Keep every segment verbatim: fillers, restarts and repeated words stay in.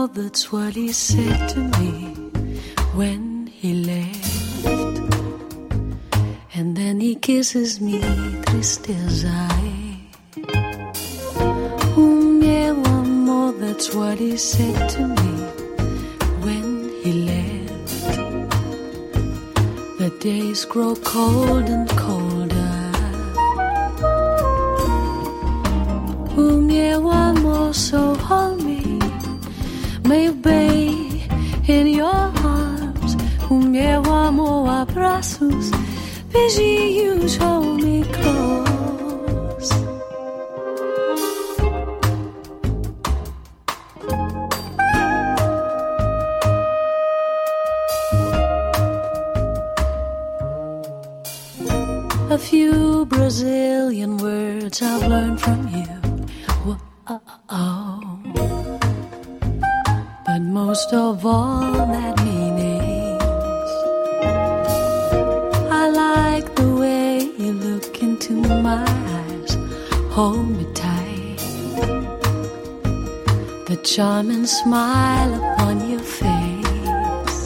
amor, that's what he said to me when he left. And then he kisses me, tristeza. Um meu amor, that's what he said to me when he left. The days grow cold and colder. Um meu amor, so hold me, may you be in your arms. Um meu amor, abraços, beijinhos, hold me close. A few Brazilian words I've learned from you. Whoa. But most of all, that meanings. I like the way you look into my eyes. Hold me tight. The charming smile upon your face.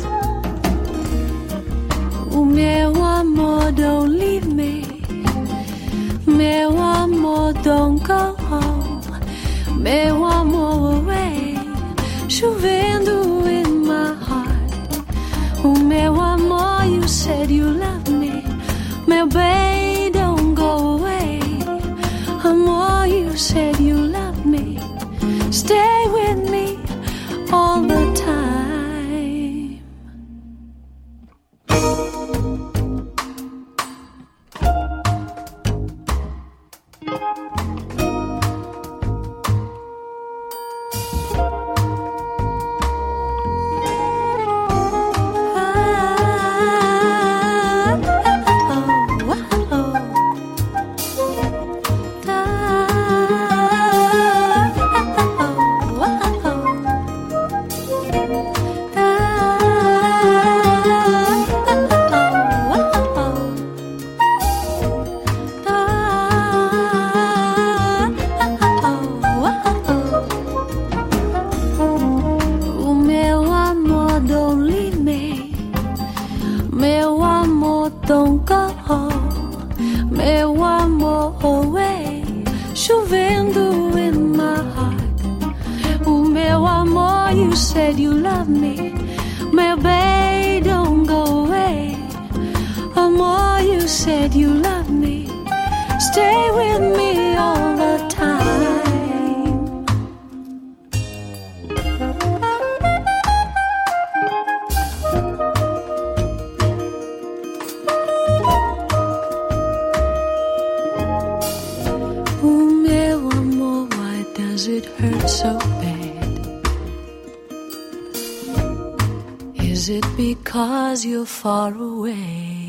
Oh, meu amor, don't leave me. Meu amor, don't go home. Meu amor, away. Chovendo in my heart. Oh, meu amor, you said you love me. Meu bem, don't go away. Amor, you said you love me. Stay with me all the time. Is it because you're far away?